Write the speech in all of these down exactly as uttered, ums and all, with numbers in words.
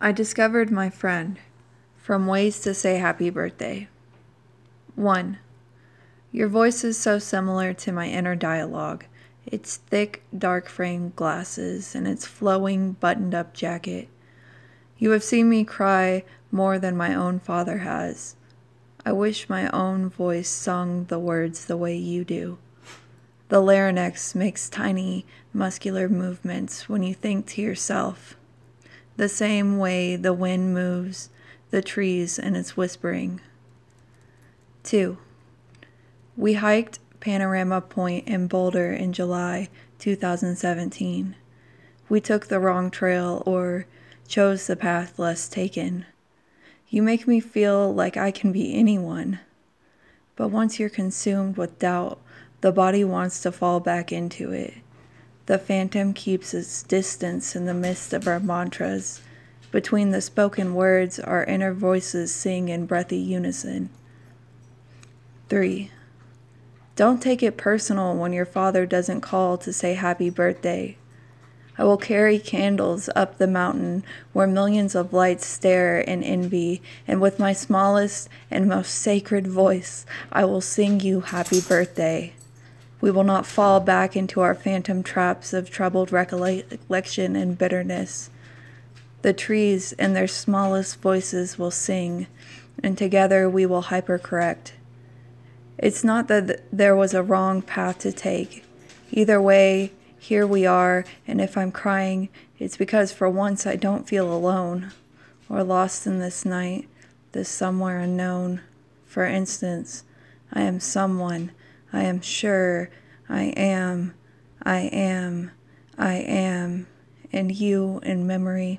I discovered my friend. From ways to say happy birthday. one. Your voice is so similar to my inner dialogue. Its thick, dark-framed glasses and its flowing, buttoned-up jacket. You have seen me cry more than my own father has. I wish my own voice sung the words the way you do. The larynx makes tiny, muscular movements when you think to yourself. The same way the wind moves the trees and its whispering. two. We hiked Panorama Point in Boulder in July two thousand seventeen. We took the wrong trail or chose the path less taken. You make me feel like I can be anyone. But once you're consumed with doubt, the body wants to fall back into it. The phantom keeps its distance in the midst of our mantras. Between the spoken words, our inner voices sing in breathy unison. three. Don't take it personal when your father doesn't call to say happy birthday. I will carry candles up the mountain where millions of lights stare in envy, and with my smallest and most sacred voice, I will sing you happy birthday. We will not fall back into our phantom traps of troubled recollection and bitterness. The trees in their smallest voices will sing, and together we will hypercorrect. It's not that there was a wrong path to take. Either way, here we are, and if I'm crying, it's because for once I don't feel alone, or lost in this night, this somewhere unknown. For instance, I am someone, I am sure, I am, I am, I am, and you in memory.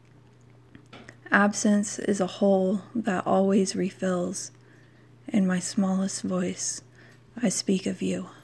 Absence is a hole that always refills. In my smallest voice, I speak of you.